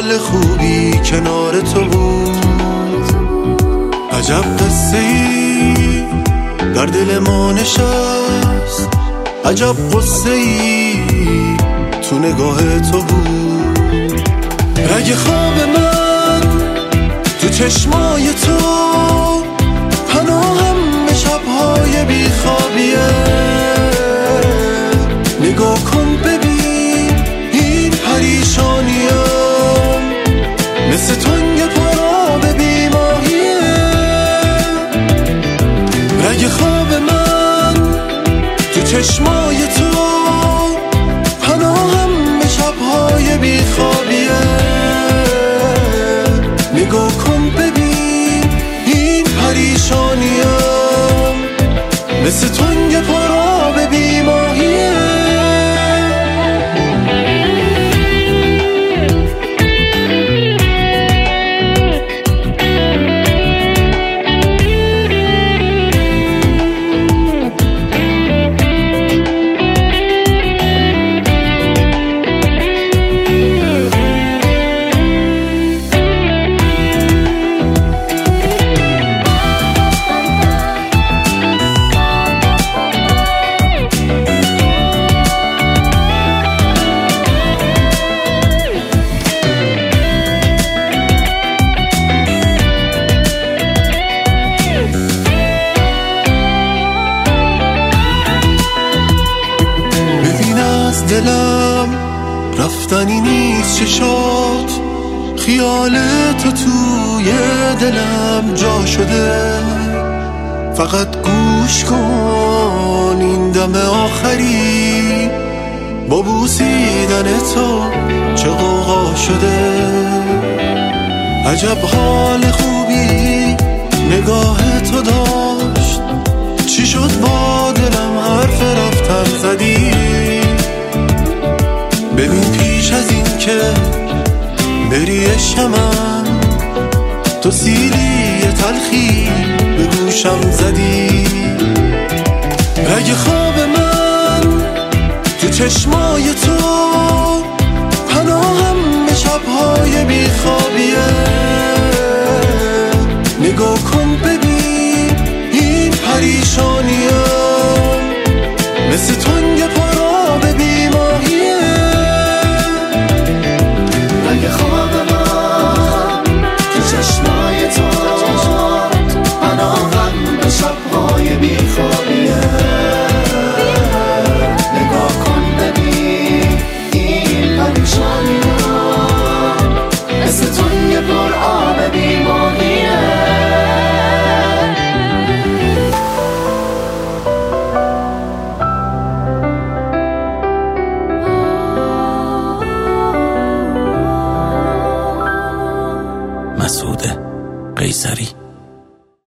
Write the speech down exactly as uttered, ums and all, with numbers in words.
حال خوبی کنار تو بود. عجب قصه ای در دل ما نشست، عجب قصه ای تو نگاه تو بود. رگ خواب من تو چشمای تو، پناهم به شبهای بیخوابیه. نگاه کن ببین این پریشانیم، مثل تنگ پرا به بیماهیه. رگ خواب من تو چشمای تو، پناهم به شبهای بیخوابیه. نگاه کن ببین این پریشانیم، مثل تنگ پرا به بیماهیه. دلم رفتنی نیست چشات، خیال تو توی دلم جا شده. فقط گوش کن این دم آخری، با بوسیدن تو چه غوغا شده. عجب حال خوبی نگاه تو داشت، چی شد با دلم حرف رفتن زدی؟ ببین پیش از این که بری عشق من، تو سیلی تلخی به گوشم زدی. رگ خواب من تو چشمای تو، پناهم به شبهای بیخوابیه. نگاه کن ببین این پریشانیم، مثل تو